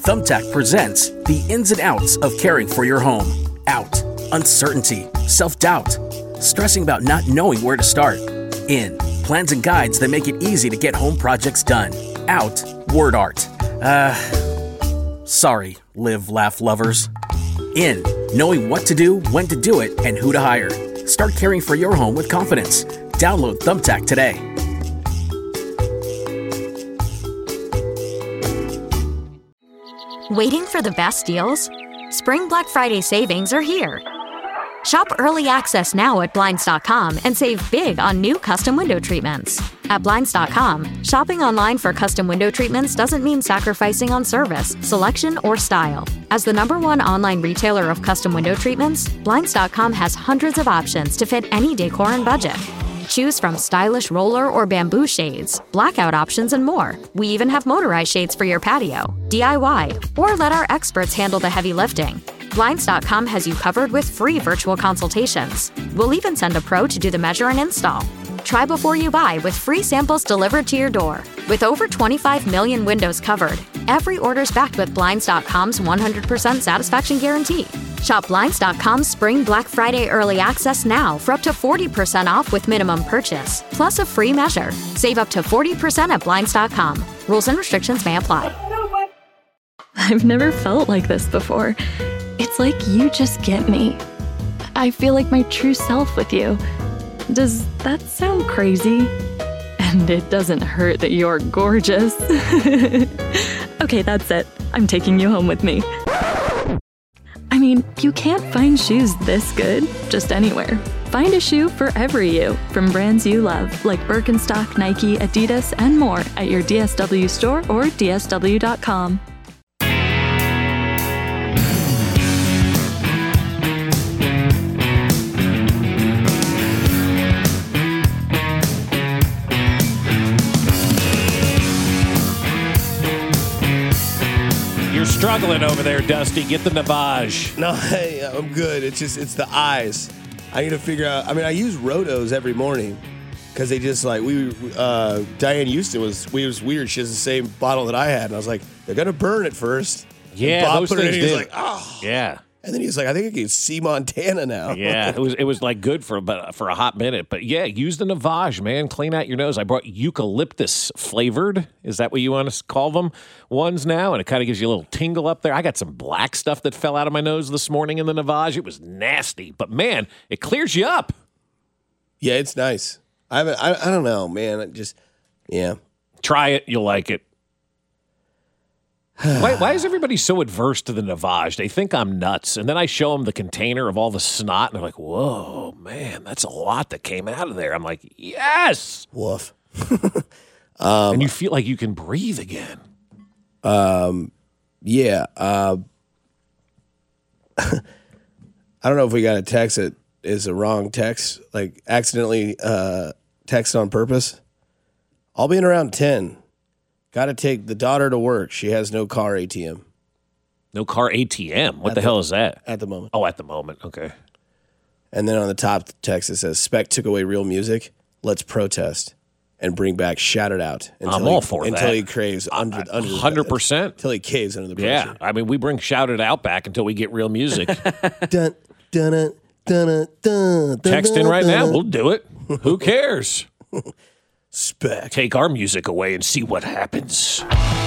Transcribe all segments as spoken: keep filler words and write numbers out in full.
Thumbtack presents the ins and outs of caring for your home. Out, uncertainty, self-doubt, stressing about not knowing where to start. In, plans and guides that make it easy to get home projects done. Out, word art. Uh, sorry, live, laugh lovers. In, knowing what to do, when to do it, and who to hire. Start caring for your home with confidence. Download Thumbtack today. Waiting for the best deals? Spring Black Friday savings are here. Shop early access now at Blinds dot com and save big on new custom window treatments. At Blinds dot com, shopping online for custom window treatments doesn't mean sacrificing on service, selection, or style. As the number one online retailer of custom window treatments, Blinds dot com has hundreds of options to fit any decor and budget. Choose from stylish roller or bamboo shades, blackout options, and more. We even have motorized shades for your patio, D I Y, or let our experts handle the heavy lifting. Blinds dot com has you covered with free virtual consultations. We'll even send a pro to do the measure and install. Try before you buy with free samples delivered to your door. With over twenty-five million windows covered, every order's backed with Blinds dot com's one hundred percent satisfaction guarantee. Shop Blinds dot com's Spring Black Friday Early Access now for up to forty percent off with minimum purchase, plus a free measure. Save up to forty percent at Blinds dot com. Rules and restrictions may apply. I've never felt like this before. It's like you just get me. I feel like my true self with you. Does that sound crazy? And it doesn't hurt that you're gorgeous. Okay, that's it. I'm taking you home with me. I mean, you can't find shoes this good just anywhere. Find a shoe for every you from brands you love, like Birkenstock, Nike, Adidas, and more at your D S W store or D S W dot com. Struggling over there, Dusty. Get the Navage. No, hey, I'm good. It's just, it's the eyes. I need to figure out. I mean, I use Rotos every morning because they just like, we, uh, Diane Houston was, we was weird. She has the same bottle that I had. And I was like, they're going to burn it first. Yeah, and Bob those put it in. things He's did. like, oh. Yeah. And then he was like, I think I can see Montana now. Yeah, it was it was like good for about for a hot minute, but yeah, use the Navage, man. Clean out your nose. I brought eucalyptus flavored. Is that what you want to call them? Ones now, and it kind of gives you a little tingle up there. I got some black stuff that fell out of my nose this morning in the Navage. It was nasty, but man, it clears you up. Yeah, it's nice. I haven't. I, I don't know, man. It just yeah. Try it, you'll like it. Why, why is everybody so adverse to the Navage? They think I'm nuts. And then I show them the container of all the snot, and they're like, whoa, man, that's a lot that came out of there. I'm like, yes. Woof. um, and you feel like you can breathe again. Um, yeah. Uh, I don't know if we got a text that is a wrong text, like accidentally uh, text on purpose. I'll be in around ten. Got to take the daughter to work. She has no car A T M. No car A T M? What At the, the hell is that? At the moment. Oh, at the moment. Okay. And then on the top text it says, Spec took away real music. Let's protest and bring back Shout It Out. Until I'm he, all for until that. he craves under, under one hundred percent. Until he caves under the pressure. Yeah. I mean, we bring Shout It Out back until we get real music. dun, dun, dun, dun, dun, Text in right now. We'll do it. Who cares? Spec. Take our music away and see what happens.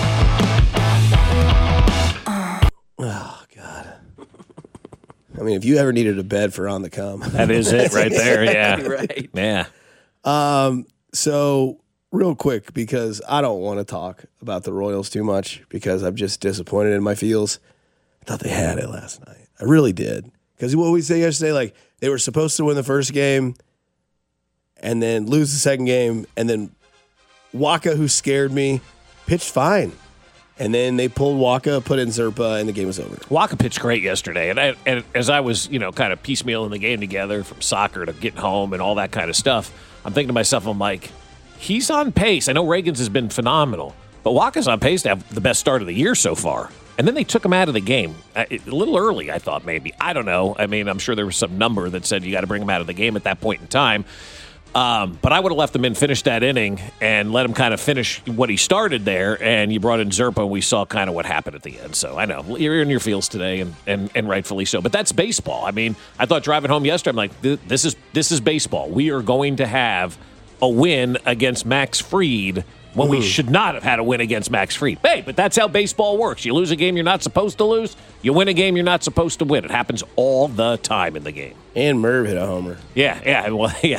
Oh, God. I mean, if you ever needed a bed for On the Come. That is it right there, yeah. Right. Yeah. Um. So, real quick, because I don't want to talk about the Royals too much because I'm just disappointed in my feels. I thought they had it last night. I really did. Because what we said yesterday, like, they were supposed to win the first game and then lose the second game, and then Waka, who scared me, pitched fine. And then they pulled Waka, put in Zerpa, and the game was over. Waka pitched great yesterday. And, I, and as I was, you know, kind of piecemealing the game together from soccer to getting home and all that kind of stuff, I'm thinking to myself, I'm like, he's on pace. I know Reagan's has been phenomenal, but Waka's on pace to have the best start of the year so far. And then they took him out of the game. A little early, I thought, maybe. I don't know. I mean, I'm sure there was some number that said you got to bring him out of the game at that point in time. Um, but I would have left him in, finished that inning, and let him kind of finish what he started there. And you brought in Zerpa, and we saw kind of what happened at the end. So I know you're in your feels today, and, and, and rightfully so. But that's baseball. I mean, I thought driving home yesterday, I'm like, this is this is baseball. We are going to have a win against Max Fried when we should not have had a win against Max Fried. Hey, but that's how baseball works. You lose a game you're not supposed to lose. You win a game you're not supposed to win. It happens all the time in the game. And Merv hit a homer. Yeah, yeah, well, yeah.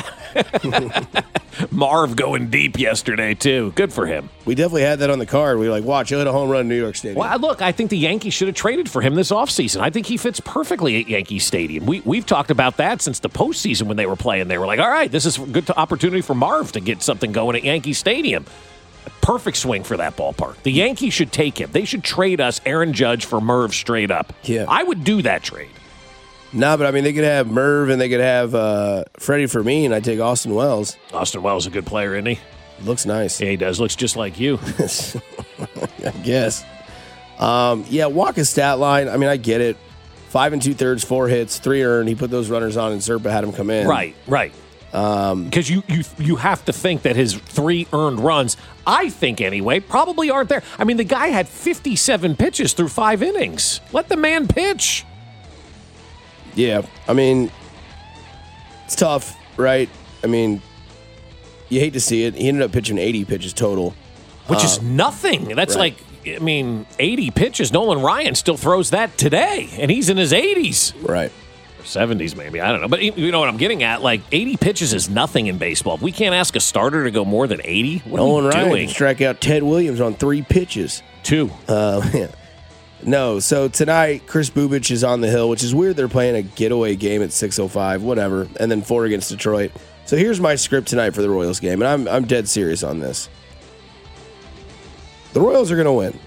Marv going deep yesterday, too. Good for him. We definitely had that on the card. We were like, watch, he'll hit a home run in New York Stadium. Well, look, I think the Yankees should have traded for him this offseason. I think he fits perfectly at Yankee Stadium. We, we've talked about that since the postseason when they were playing. They were like, all right, this is a good opportunity for Marv to get something going at Yankee Stadium. Perfect swing for that ballpark. The Yankees should take him. They should trade us Aaron Judge for Merv straight up. Yeah. I would do that trade. No, nah, but I mean, they could have Merv and they could have uh, Freddie Fermin. I'd take Austin Wells. Austin Wells is a good player, isn't he? Looks nice. Yeah, he does. Looks just like you. I guess. Um, yeah, Walker's stat line. I mean, I get it. Five and two thirds, four hits, three earned. He put those runners on, and Zerpa had him come in. Right, right. Um, because you, you you have to think that his three earned runs, I think anyway, probably aren't there. I mean, the guy had fifty-seven pitches through five innings. Let the man pitch. Yeah, I mean, it's tough, right? I mean, you hate to see it. He ended up pitching eighty pitches total. Which uh, is nothing. That's right. like, I mean, eighty pitches. Nolan Ryan still throws that today, and he's in his eighties. Right. seventies maybe, I don't know. But you know what I'm getting at? Like, eighty pitches is nothing in baseball. If we can't ask a starter to go more than eighty, what Nolan are we Ryan doing? can strike out Ted Williams on three pitches. Two. Uh, yeah. No, so tonight, Chris Bubich is on the hill, which is weird. They're playing a getaway game at six oh five, whatever, and then four against Detroit. So here's my script tonight for the Royals game, and I'm I'm dead serious on this. The Royals are going to win.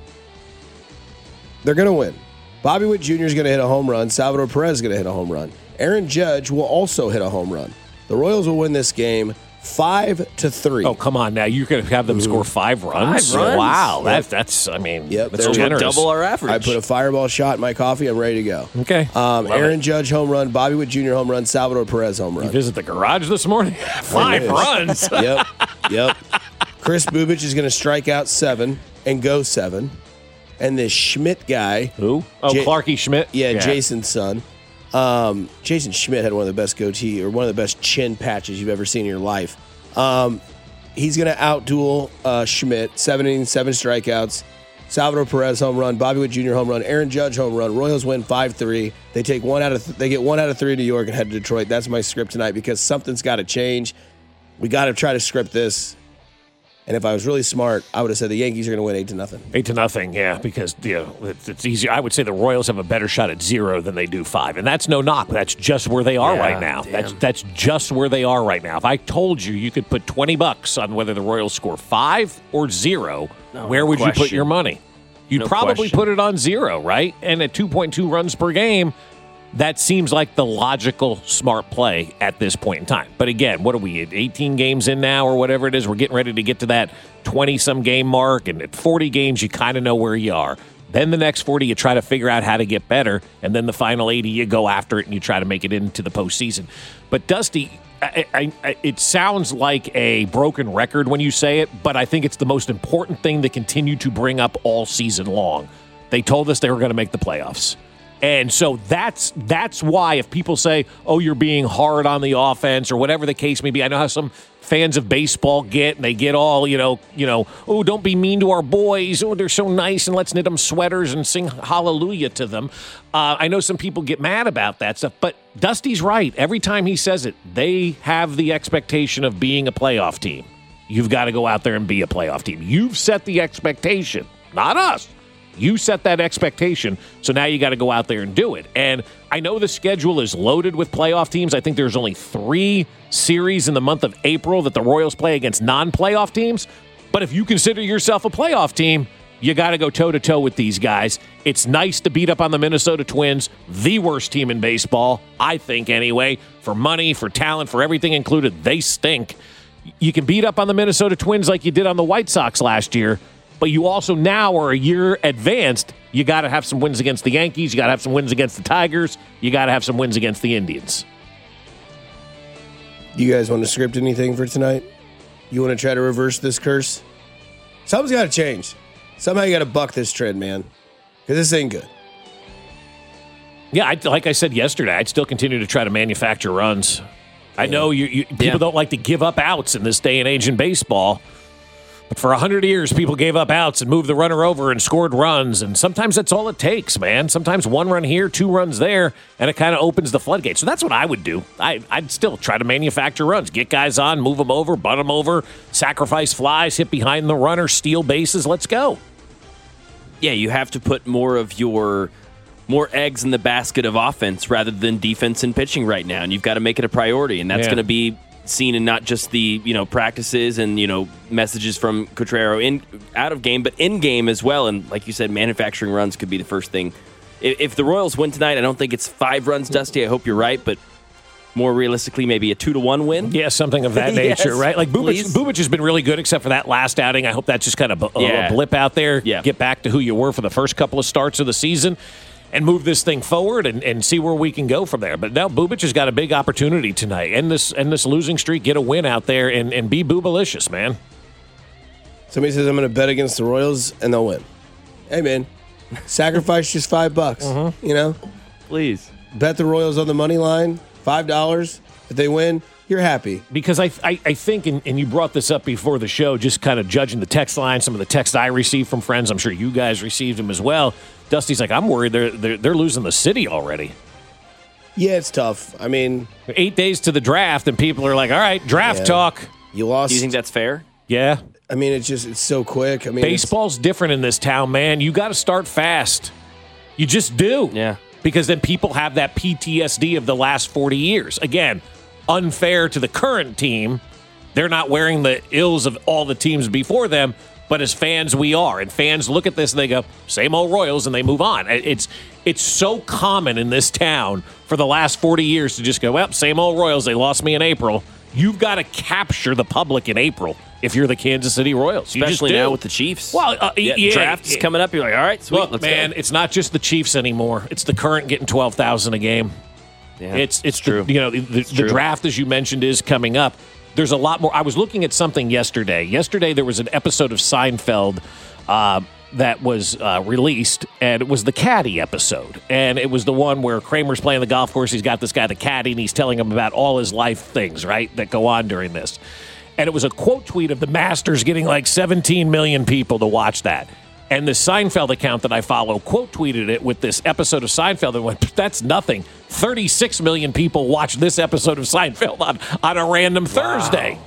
They're going to win. Bobby Witt Junior is going to hit a home run. Salvador Perez is going to hit a home run. Aaron Judge will also hit a home run. The Royals will win this game five to three. Oh, come on now. You're going to have them score five runs? Five runs? Wow. Yep. That's, that's, I mean, Yep, that's they're generous. Double our average. I put a fireball shot in my coffee. I'm ready to go. Okay. Um, Love Aaron it. Judge home run. Bobby Witt Junior home run. Salvador Perez home You run. visit the garage this morning? Five is. runs. Yep. Yep. Chris Bubich is going to strike out seven and go seven. And this Schmidt guy. Who? Oh, Ja- Clarky Schmidt? Yeah, Jason's son. Um, Jason Schmidt had one of the best goatee or one of the best chin patches you've ever seen in your life. Um, he's going to outduel uh, Schmidt. Seven innings, seven strikeouts. Salvador Perez home run. Bobby Witt Junior home run. Aaron Judge home run. Royals win five three. They take one out of th- they get one out of three in New York and head to Detroit. That's my script tonight because something's got to change. We got to try to script this. And if I was really smart, I would have said the Yankees are going to win eight to nothing. Eight to nothing, yeah, because you know, it's, it's easy. I would say the Royals have a better shot at zero than they do five, and that's no knock. That's just where they are Yeah, right now. damn. That's that's just where they are right now. If I told you you could put twenty bucks on whether the Royals score five or zero, No where would you put question. your money? You'd No probably question. put it on zero, right? And at two point two runs per game, that seems like the logical, smart play at this point in time. But again, what are we at eighteen games in now or whatever it is? We're getting ready to get to that twenty-some game mark. And at forty games, you kind of know where you are. Then the next forty, you try to figure out how to get better. And then the final eighty, you go after it and you try to make it into the postseason. But Dusty, I, I, I, it sounds like a broken record when you say it, but I think it's the most important thing to continue to bring up all season long. They told us they were going to make the playoffs. And so that's that's why if people say, oh, you're being hard on the offense or whatever the case may be, I know how some fans of baseball get, and they get all, you know, you know, oh, don't be mean to our boys. Oh, they're so nice, and let's knit them sweaters and sing hallelujah to them. Uh, I know some people get mad about that stuff, but Dusty's right. Every time he says it, they have the expectation of being a playoff team. You've got to go out there and be a playoff team. You've set the expectation, not us. You set that expectation, so now you got to go out there and do it. And I know the schedule is loaded with playoff teams. I think there's only three series in the month of April that the Royals play against non-playoff teams. But if you consider yourself a playoff team, you got to go toe-to-toe with these guys. It's nice to beat up on the Minnesota Twins, the worst team in baseball, I think anyway, for money, for talent, for everything included. They stink. You can beat up on the Minnesota Twins like you did on the White Sox last year, but you also now are a year advanced. You got to have some wins against the Yankees. You got to have some wins against the Tigers. You got to have some wins against the Indians. Do you guys want to script anything for tonight? You want to try to reverse this curse? Something's got to change. Somehow you got to buck this trend, man. Because this ain't good. Yeah, I, like I said yesterday, I'd still continue to try to manufacture runs. I know you, you people yeah. don't like to give up outs in this day and age in baseball. But for one hundred years, people gave up outs and moved the runner over and scored runs. And sometimes that's all it takes, man. Sometimes one run here, two runs there, and it kind of opens the floodgates. So that's what I would do. I, I'd still try to manufacture runs. Get guys on, move them over, bunt them over, sacrifice flies, hit behind the runner, steal bases. Let's go. Yeah, you have to put more of your more eggs in the basket of offense rather than defense and pitching right now. And you've got to make it a priority. And that's yeah. going to be seen in not just the, you know, practices and, you know, messages from Cotrero in out of game, but in game as well. And like you said, manufacturing runs could be the first thing. If, if the Royals win tonight, I don't think it's five runs, Dusty. I hope you're right, but more realistically, maybe a two to one win. Yeah, something of that nature, yes, right? Like Bubic, Bubic has been really good, except for that last outing. I hope that's just kind of a, yeah. a blip out there. Yeah. Get back to who you were for the first couple of starts of the season. And move this thing forward and, and see where we can go from there. But now Bubic has got a big opportunity tonight. End this end this losing streak, get a win out there, and, and be Bubalicious, man. Somebody says I'm going to bet against the Royals, and they'll win. Hey, man, sacrifice just five bucks, mm-hmm. you know? Please. Bet the Royals on the money line, five dollars. If they win, you're happy. Because I I, I think, and, and you brought this up before the show, just kind of judging the text line, some of the texts I received from friends, I'm sure you guys received them as well. Dusty's like, I'm worried they're, they're they're losing the city already. Yeah, it's tough. I mean, eight days to the draft, and people are like, all right, draft yeah. talk. You lost. Do you think that's fair? Yeah. I mean, it's just, it's so quick. I mean, baseball's different in this town, man. You got to start fast. You just do. Yeah. Because then people have that P T S D of the last forty years. Again, unfair to the current team. They're not wearing the ills of all the teams before them. But as fans, we are. And fans look at this and they go, same old Royals, and they move on. It's it's so common in this town for the last forty years to just go, well, same old Royals, they lost me in April. You've got to capture the public in April if you're the Kansas City Royals. You Especially just now with the Chiefs. Well, uh, yeah, yeah, draft is coming up. You're like, all right, sweet, look, let's man, go. It's not just the Chiefs anymore. It's the current getting twelve thousand a game. Yeah, it's it's true. The, you know, the, the draft, as you mentioned, is coming up. There's a lot more. I was looking at something yesterday. Yesterday, there was an episode of Seinfeld uh, that was uh, released, and it was the caddy episode. And it was the one where Kramer's playing the golf course. He's got this guy, the caddy, and he's telling him about all his life things, right, that go on during this. And it was a quote tweet of the Masters getting like seventeen million people to watch that. And the Seinfeld account that I follow quote tweeted it with this episode of Seinfeld and went, that's nothing. thirty-six million people watched this episode of Seinfeld on, on a random wow. Thursday.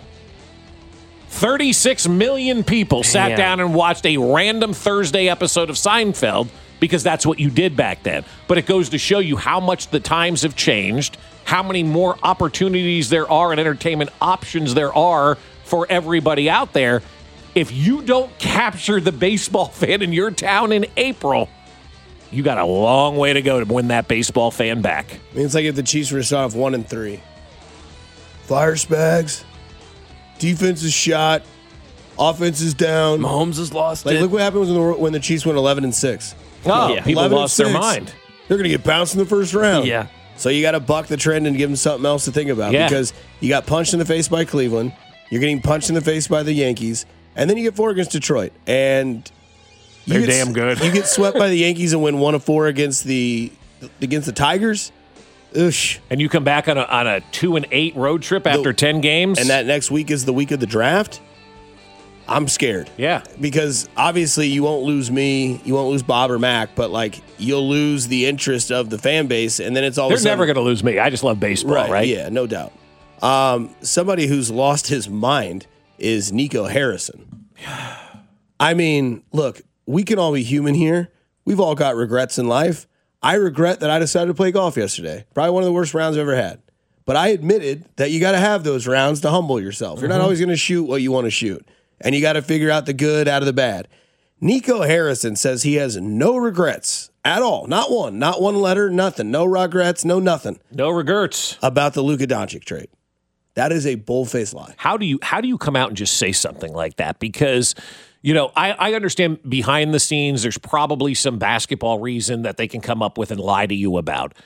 thirty-six million people sat Man. down and watched a random Thursday episode of Seinfeld because that's what you did back then. But it goes to show you how much the times have changed, how many more opportunities there are and entertainment options there are for everybody out there. If you don't capture the baseball fan in your town in April, you got a long way to go to win that baseball fan back. I mean, it's like if the Chiefs were to start off one and three. Fire Spags. Defense is shot. Offense is down. Mahomes has lost like, it. Look what happens when the, when the Chiefs went eleven and six. Oh, yeah. People lost their mind. They're going to get bounced in the first round. Yeah. So you got to buck the trend and give them something else to think about yeah. because you got punched in the face by Cleveland. You're getting punched in the face by the Yankees. And then you get four against Detroit. And you they're get, damn good. You get swept by the Yankees and win one of four against the against the Tigers. Oosh. And you come back on a, on a two and eight road trip after the, ten games. And that next week is the week of the draft. I'm scared. Yeah. Because obviously you won't lose me, you won't lose Bob or Mac, but like you'll lose the interest of the fan base, and then it's all They're of a sudden, never going to lose me. I just love baseball, right? right? Yeah, no doubt. Um, somebody who's lost his mind is Nico Harrison. I mean, look, we can all be human here. We've all got regrets in life. I regret that I decided to play golf yesterday. Probably one of the worst rounds I've ever had. But I admitted that you got to have those rounds to humble yourself. You're mm-hmm. not always going to shoot what you want to shoot. And you got to figure out the good out of the bad. Nico Harrison says he has no regrets at all. Not one. Not one letter, nothing. No regrets, no nothing. No regrets. About the Luka Doncic trade. That is a bull-faced lie. How do you how do you come out and just say something like that? Because, you know, I, I understand behind the scenes there's probably some basketball reason that they can come up with and lie to you about.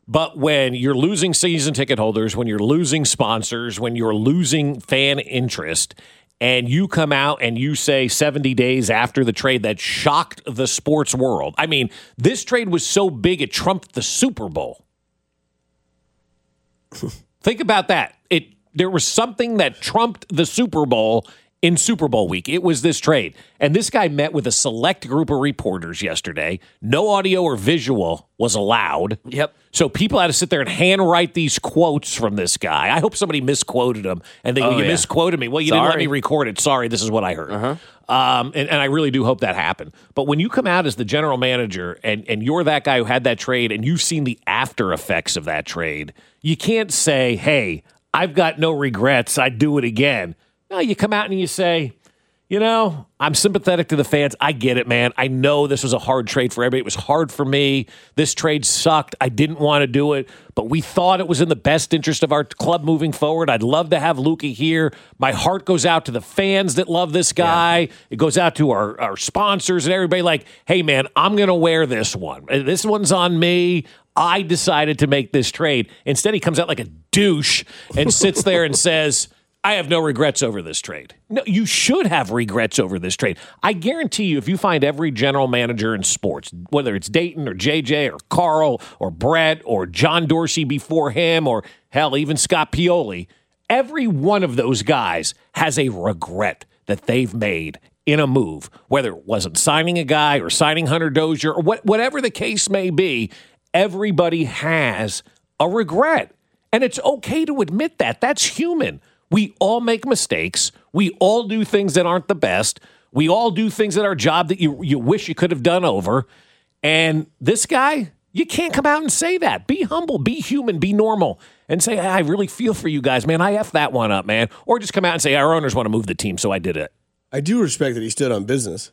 But when you're losing season ticket holders, when you're losing sponsors, when you're losing fan interest, and you come out and you say seventy days after the trade that shocked the sports world. I mean, this trade was so big it trumped the Super Bowl. Think about that. It there was something that trumped the Super Bowl in Super Bowl week. It was this trade. And this guy met with a select group of reporters yesterday. No audio or visual was allowed. Yep. So people had to sit there and handwrite these quotes from this guy. I hope somebody misquoted him. And they go, Oh, you yeah. misquoted me. Well, you didn't let Sorry. me record it. Sorry, this is what I heard. Uh-huh. Um, and, and I really do hope that happened. But when you come out as the general manager and, and you're that guy who had that trade and you've seen the after effects of that trade, you can't say, hey, I've got no regrets. I'd do it again. No, you come out and you say, you know, I'm sympathetic to the fans. I get it, man. I know this was a hard trade for everybody. It was hard for me. This trade sucked. I didn't want to do it, but we thought it was in the best interest of our club moving forward. I'd love to have Luka here. My heart goes out to the fans that love this guy. Yeah. It goes out to our, our sponsors and everybody like, hey, man, I'm going to wear this one. This one's on me. I decided to make this trade. Instead, he comes out like a douche and sits there and says, I have no regrets over this trade. No, you should have regrets over this trade. I guarantee you, if you find every general manager in sports, whether it's Dayton or J J or Carl or Brett or John Dorsey before him or, hell, even Scott Pioli, every one of those guys has a regret that they've made in a move, whether it wasn't signing a guy or signing Hunter Dozier or what, whatever the case may be, everybody has a regret. And it's okay to admit that. That's human. We all make mistakes. We all do things that aren't the best. We all do things at our job that you, you wish you could have done over. And this guy, you can't come out and say that. Be humble, be human, be normal, and say, I really feel for you guys, man. I effed that one up, man. Or just come out and say, our owners want to move the team, so I did it. I do respect that he stood on business.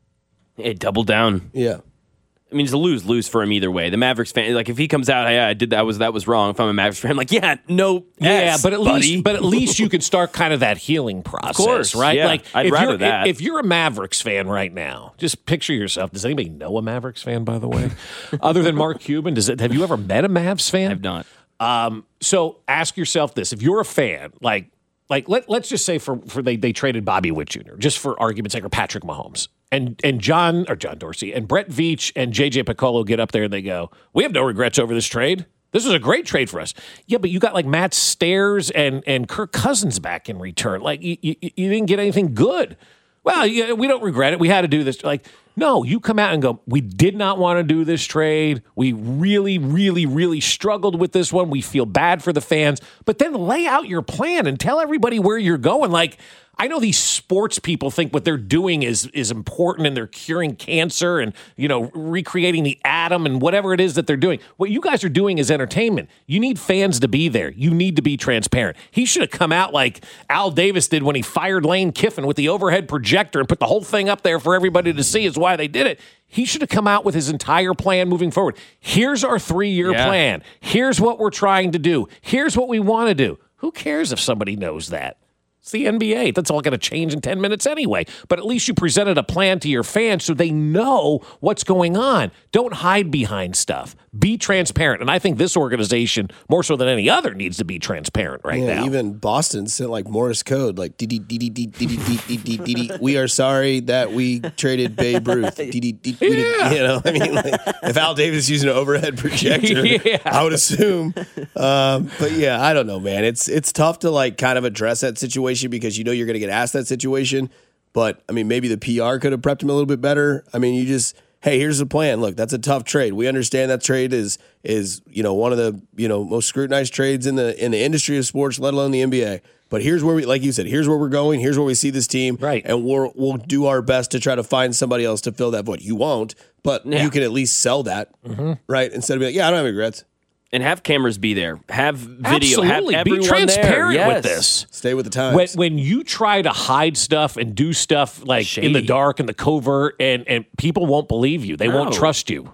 It doubled down. Yeah. I mean, it's a lose-lose for him either way. The Mavericks fan, like, if he comes out, yeah, I did that was that was wrong. If I'm a Mavericks fan, I'm like, yeah, no, yeah, S, but at buddy. least, but at least you can start kind of that healing process, Of course, right? yeah. Like, I'd if rather you're, that. If you're a Mavericks fan right now, just picture yourself. Does anybody know a Mavericks fan, by the way, other than Mark Cuban? Does it? Have you ever met a Mavs fan? I've not. Um, so ask yourself this: if you're a fan, like, like let let's just say for for they they traded Bobby Witt Junior just for argument's sake, or Patrick Mahomes. And and John or John Dorsey and Brett Veach and J J Piccolo get up there and they go, we have no regrets over this trade. This was a great trade for us. Yeah, but you got like Matt Stairs and and Kirk Cousins back in return. Like you, you, you didn't get anything good. Well, yeah, we don't regret it. We had to do this. Like, no, you come out and go, we did not want to do this trade. We really, really, really struggled with this one. We feel bad for the fans. But then lay out your plan and tell everybody where you're going. Like, I know these sports people think what they're doing is is important and they're curing cancer and, you know, recreating the atom and whatever it is that they're doing. What you guys are doing is entertainment. You need fans to be there. You need to be transparent. He should have come out like Al Davis did when he fired Lane Kiffin with the overhead projector and put the whole thing up there for everybody to see is why they did it. He should have come out with his entire plan moving forward. Here's our three-year Yeah. plan. Here's what we're trying to do. Here's what we want to do. Who cares if somebody knows that? It's the N B A. That's all going to change in ten minutes anyway. But at least you presented a plan to your fans so they know what's going on. Don't hide behind stuff. Be transparent. And I think this organization, more so than any other, needs to be transparent right Yeah, now. even Boston sent like Morse code, like dee dee dee dee dee dee dee dee dee dee dee. We are sorry that we traded Babe Ruth. Dee dee dee. We did- You know, I mean, like, if Al Davis is using an overhead projector, Yeah. I would assume. Um, but yeah, I don't know, man. It's it's tough to like kind of address that situation because you know you're going to get asked that situation. But I mean, maybe the P R could have prepped him a little bit better. I mean, you just. Hey, here's the plan. Look, that's a tough trade. We understand that trade is is you know one of the you know most scrutinized trades in the in the industry of sports, let alone the N B A. But here's where we, like you said, here's where we're going. Here's where we see this team, Right. And we'll we'll do our best to try to find somebody else to fill that void. You won't, but Yeah. you can at least sell that, right? Instead of being like, yeah, I don't have regrets. And have cameras be there. Have video. Absolutely. Have Be everyone transparent there. with Yes. this. Stay with the times. When, when you try to hide stuff and do stuff like in the Shady. dark and the covert, and, and people won't believe you, they won't No. trust you.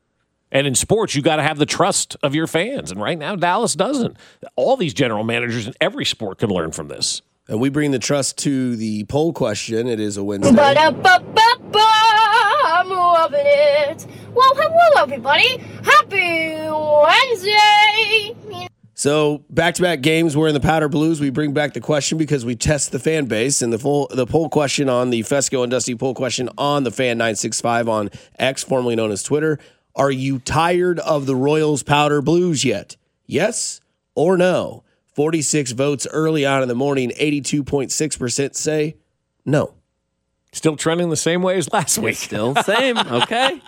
And in sports, you got to have the trust of your fans. And right now, Dallas doesn't. All these general managers in every sport can learn from this. and we bring the trust to the poll question. It is a Wednesday. Ba-da-ba-ba-ba, I'm loving it. Well, hello, everybody. Happy Wednesday. Wednesday. So back-to-back games, we're in the Powder Blues. We bring back the question because we test the fan base, and the full the poll question on the Fesco and Dusty poll question on the Fan nine six five on X, formerly known as Twitter. Are you tired of the Royals Powder Blues yet? Yes or no? forty-six votes early on in the morning. eighty-two point six percent say no. Still trending the same way as last week. Still the same. Okay.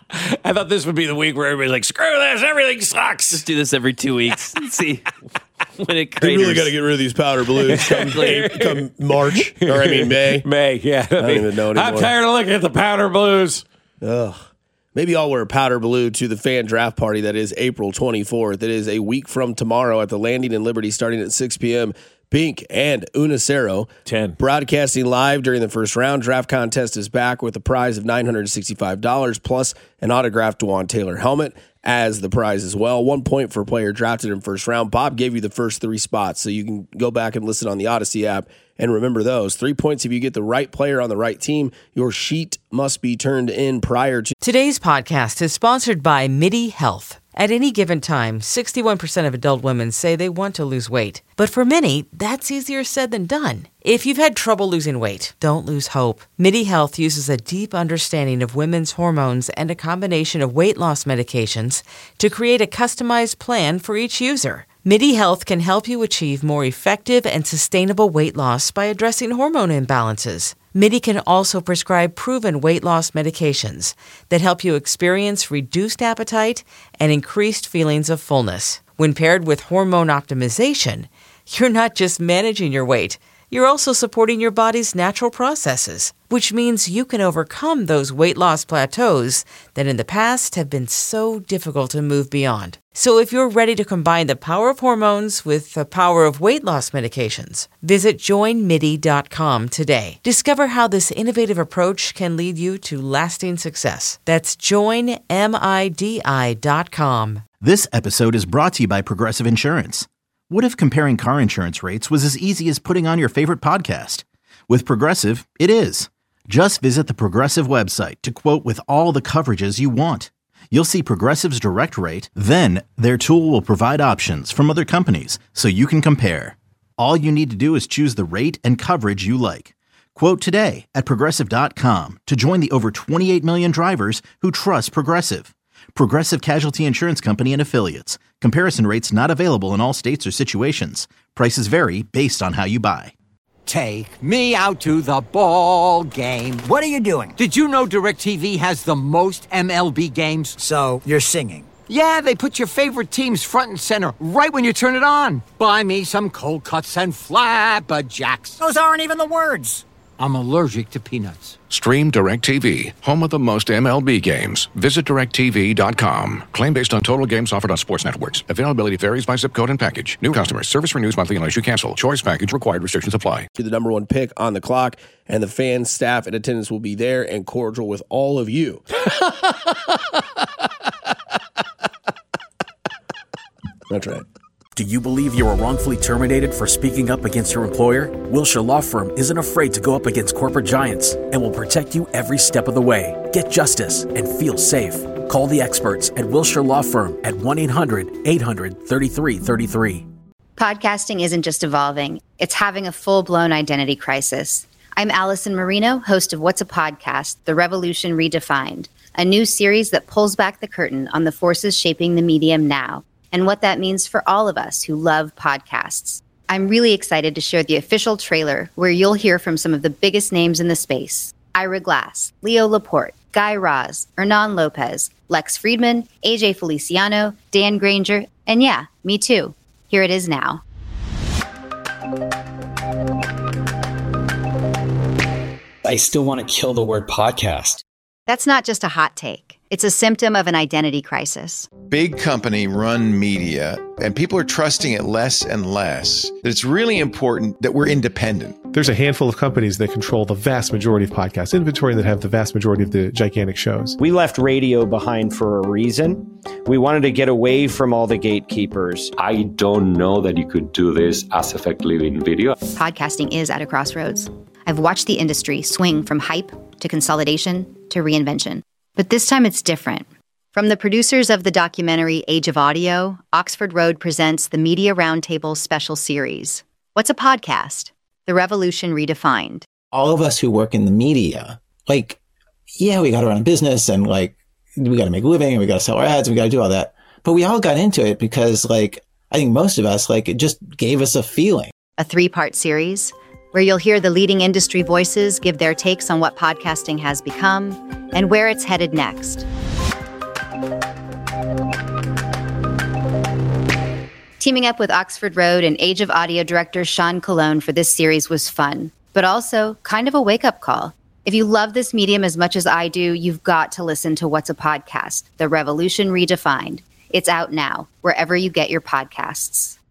I thought this would be the week where everybody's like, screw this, everything sucks. Just do this every two weeks and see when it They craters. really got to get rid of these Powder Blues come, come March, or I mean May. May, yeah. I don't even know anymore. I'm tired of looking at the Powder Blues. Ugh. Maybe I'll wear powder blue to the fan draft party that is April twenty-fourth. It is a week from tomorrow at the Landing in Liberty starting at six p.m. Pink and Unicero. ten. Broadcasting live during the first round. Draft contest is back with a prize of nine hundred sixty-five dollars plus an autographed Dwan Taylor helmet as the prize as well. One point for a player drafted in first round. Bob gave you the first three spots, so you can go back and listen on the Odyssey app and remember those. Three points if you get the right player on the right team. Your sheet must be turned in prior to. Today's podcast is sponsored by MIDI Health. At any given time, sixty-one percent of adult women say they want to lose weight. But for many, that's easier said than done. If you've had trouble losing weight, don't lose hope. MIDI Health uses a deep understanding of women's hormones and a combination of weight loss medications to create a customized plan for each user. MIDI Health can help you achieve more effective and sustainable weight loss by addressing hormone imbalances. MIDI can also prescribe proven weight loss medications that help you experience reduced appetite and increased feelings of fullness. When paired with hormone optimization, you're not just managing your weight, you're also supporting your body's natural processes, which means you can overcome those weight loss plateaus that in the past have been so difficult to move beyond. So if you're ready to combine the power of hormones with the power of weight loss medications, visit join midi dot com today. Discover how this innovative approach can lead you to lasting success. That's join midi dot com. This episode is brought to you by Progressive Insurance. What if comparing car insurance rates was as easy as putting on your favorite podcast? With Progressive, it is. Just visit the Progressive website to quote with all the coverages you want. You'll see Progressive's direct rate, then their tool will provide options from other companies so you can compare. All you need to do is choose the rate and coverage you like. Quote today at progressive dot com to join the over twenty-eight million drivers who trust Progressive. Progressive Casualty Insurance Company and Affiliates. Comparison rates not available in all states or situations. Prices vary based on how you buy. Take me out to the ball game. What are you doing? Did you know DirecTV has the most M L B games? So, you're singing? Yeah, they put your favorite teams front and center right when you turn it on. Buy me some cold cuts and flapjacks. Those aren't even the words. I'm allergic to peanuts. Stream DirecTV, home of the most M L B games. Visit direct t v dot com. Claim based on total games offered on sports networks. Availability varies by zip code and package. New customers. Service renews monthly unless you cancel. Choice package required. Restrictions apply. To the number one pick on the clock, and the fans, staff, and attendance will be there and cordial with all of you. That's right. Do you believe you were wrongfully terminated for speaking up against your employer? Wilshire Law Firm isn't afraid to go up against corporate giants and will protect you every step of the way. Get justice and feel safe. Call the experts at Wilshire Law Firm at one eight hundred eight hundred thirty-three thirty-three. Podcasting isn't just evolving, it's having a full-blown identity crisis. I'm Allison Marino, host of What's a Podcast? The Revolution Redefined, a new series that pulls back the curtain on the forces shaping the medium now, and what that means for all of us who love podcasts. I'm really excited to share the official trailer where you'll hear from some of the biggest names in the space. Ira Glass, Leo Laporte, Guy Raz, Hernan Lopez, Lex Friedman, A J Feliciano, Dan Granger, and yeah, me too. Here it is now. I still want to kill the word podcast. That's not just a hot take. It's a symptom of an identity crisis. Big company run media, and people are trusting it less and less. That it's really important that we're independent. There's a handful of companies that control the vast majority of podcast inventory and that have the vast majority of the gigantic shows. We left radio behind for a reason. We wanted to get away from all the gatekeepers. I don't know that you could do this as effectively in video. Podcasting is at a crossroads. I've watched the industry swing from hype to consolidation to reinvention. But this time it's different. From the producers of the documentary Age of Audio, Oxford Road presents the Media Roundtable special series. What's a podcast? The Revolution Redefined. All of us who work in the media, like, yeah, we got to run a business and like, we got to make a living and we got to sell our ads and we got to do all that. But we all got into it because like, I think most of us, like, it just gave us a feeling. A three-part series where you'll hear the leading industry voices give their takes on what podcasting has become and where it's headed next. Teaming up with Oxford Road and Age of Audio director Sean Colon for this series was fun, but also kind of a wake-up call. If you love this medium as much as I do, you've got to listen to What's a Podcast? The Revolution Redefined. It's out now, wherever you get your podcasts.